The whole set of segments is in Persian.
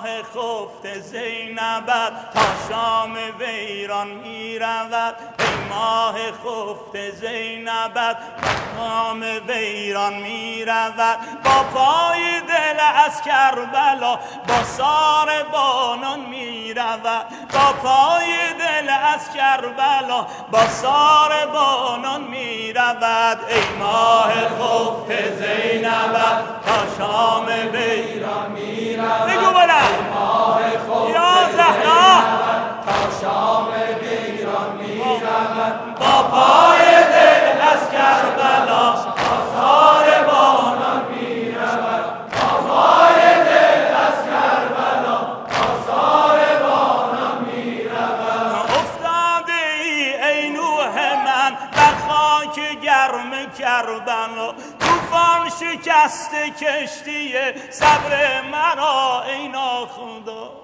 ماه خفت زینبت تا شام ویران می رود ای ماه خفت زینبت تا شام ویران می رود با پای دل از کربلا با سار بانان می رود با پای دل از کربلا با سار بانان می رود ای ماه خفت زینبت تا شام ویران می رود بگو بلند ماه خفت یا زهرا تا شام ویران می رود با پای دل از کربلا با سار بانان می رود با پای دل از کربلا با سار بانان می رود افتاده ای نوح من در خاک گرم کربلا طوفان شکست کشتی صبر مرا ای ناخدا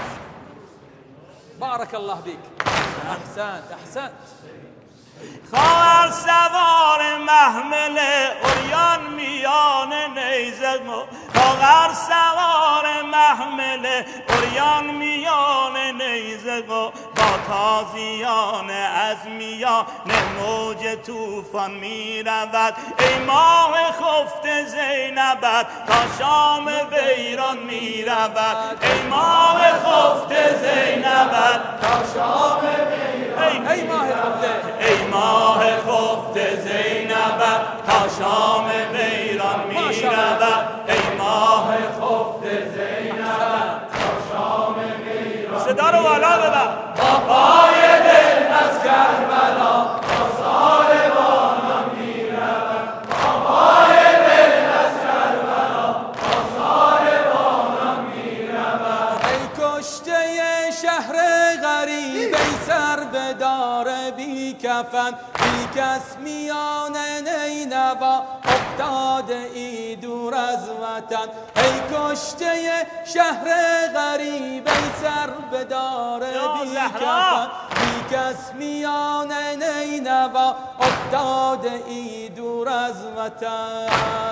بارك الله بك احسنت احسنت خواهر سوار محمل اوریان میان نیزه خواهر سوار محمل اوریان میان نیزه با تازیان از میان موج طوفان می رود ای ماه خفت زینبت تا شام ویران می رود ای ماه خفت زینبت تا شام ویران ای ماه خفته ای ماه خفت زینبت تا شام ویران می رود ای ماه خفت زینبت تا شام ویران صدا رو بالا ببر با پای دل از کربلا با سار بانان می رود با پای دل از کربلا با سار بانان می رود ای کشته شهر غریب ای سر به دار بی کفن بی کس میان نینوا افتاده ای دور از وطن ای کشته شهر غریب ای سر به دار بی کفن بی کس میان نینوا افتاده ای دور از وطن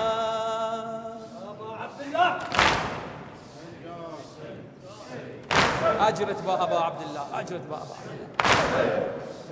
اجرت با ابا عبدالله اجرت با ابا عبدالله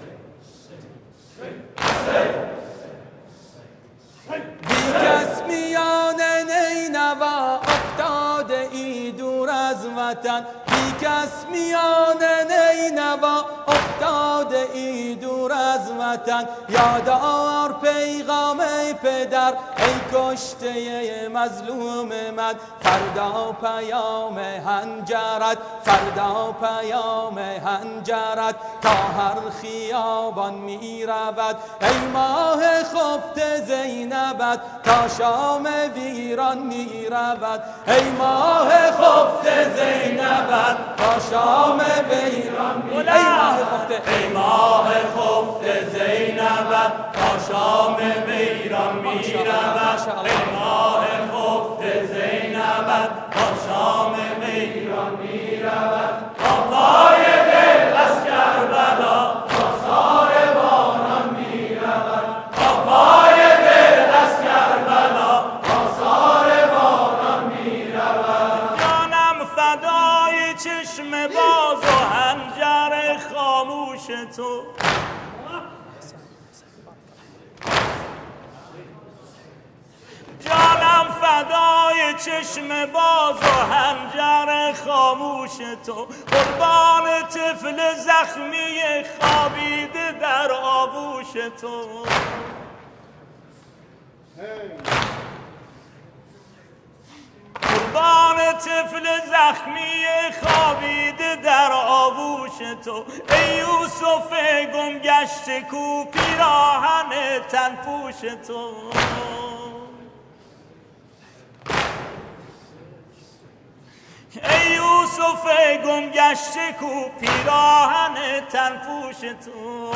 بی کس میان نینوا افتاده ای دور از وطن بی کس میان نینوا افتاده ای دور از وطن یادار پیغام پدر ای کشته مظلوم من فردا پیام هنجرت فردا پیام هنجرت تا هر خیابان می رود ای ماه خفت زینبت تا شام ویران می رود ای ماه خفت زینبت تا شام ویران می رود ای ماه خفت ای ماه خفت زینبت تا شام ویران می رود ای ماه خفت زینبت تا شام ویران می رود با پای دل از کربلا با سار بانان می رود با پای دل از کربلا با سار بانان می رود جانم فدای چشم باز و حنجر خاموش تو جانم فدای چشم باز و حنجر خاموش تو قربان طفل زخمی خوابیده در آغوش تو قربان طفل زخمی خوابیده در آغوش تو ای یوسف گمگشته کو پیراهن تنپوش تو ای یوسف گمگشته کو پیراهن تنپوش تو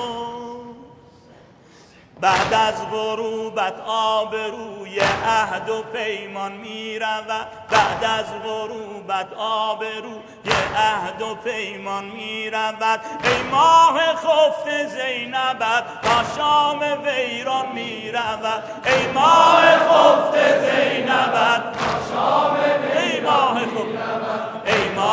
بعد از غروبت آبروی عهد و پیمان می رود بعد از غروبت آبروی عهد و پیمان می رود ای ماه خفت زینبت تا شام ویران می رود ای ماه خفت زینبت تا شام ویران می رود ای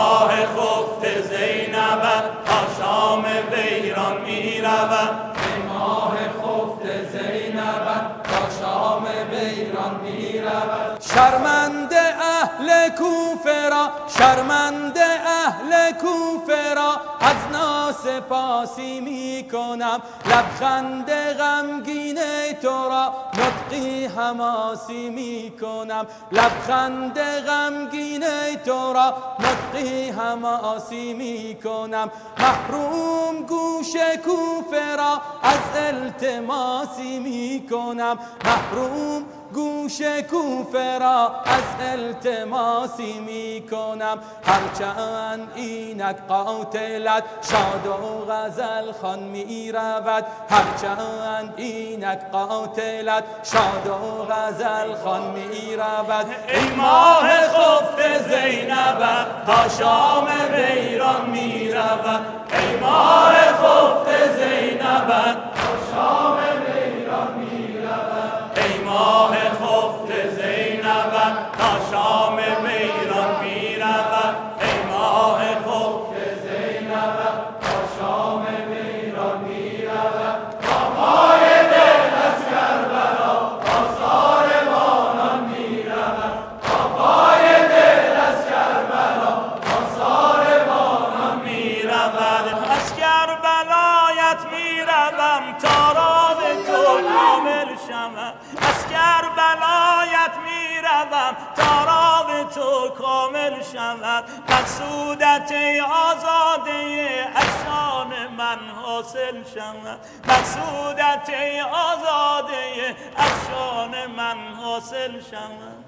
ماه خفت زینبت تا شام ویران می رود ای ماه خفت زینبت تا شام ویران می رود شرمنده اهل کوفه را شرمنده اهل کوفه را از ناسپاسی می کنم لبخند غمگین تو را نطقی حماسی می کنم لبخند غمگین تو را نطقی حماسی می کنم محروم گوش کوفه را از التماسی می کنم محروم گوش کوفه را از التماسی می کنم هرچند اینک قاتلت شاد و غزل خوان می رود هرچند اینک قاتلت شاد و غزل خوان می رود ای ماه خفت زینبت تا شام ویران می رود ای ماه خفت زینبت تا شام ویران می رود ای ماه خفت زینبت تا شام ویران می رود ای ماه خفت زینبت تا شام ویران می رود پای دل از کربلا آثار بانان می رود پای دل از کربلا آثار بانان می رود از کربلایت می روم تا راه تو کامل شود از کربلایت می روم تا راه تو کامل شود مقصودت ای آزاده از شان من حاصل شود مقصودت ای آزاده از شان من حاصل شود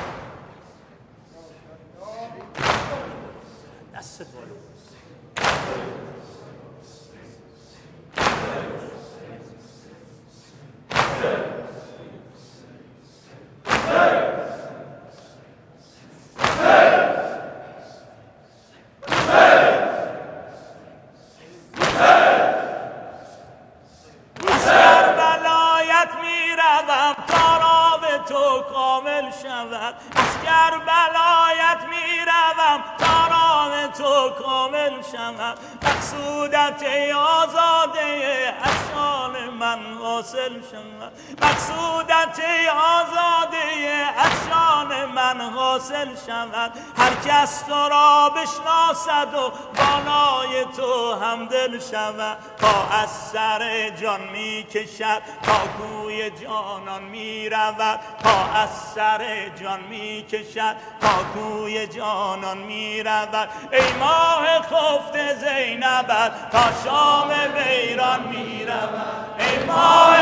دست بالا از کربلایت می روم تا راه تو کامل شود مقصودت ای آزاده از شان من حاصل شود مقصودت ای آزاده از شان من حاصل شود هر کس تو را بشناسد و بالای تو همدل شود تا از سر جان می کشد تا کوی جانان می رود تا از سر جان می کشد تا کوی جانان می رود ای ماه خفت زینبت تا شام ویران می رود ای ماه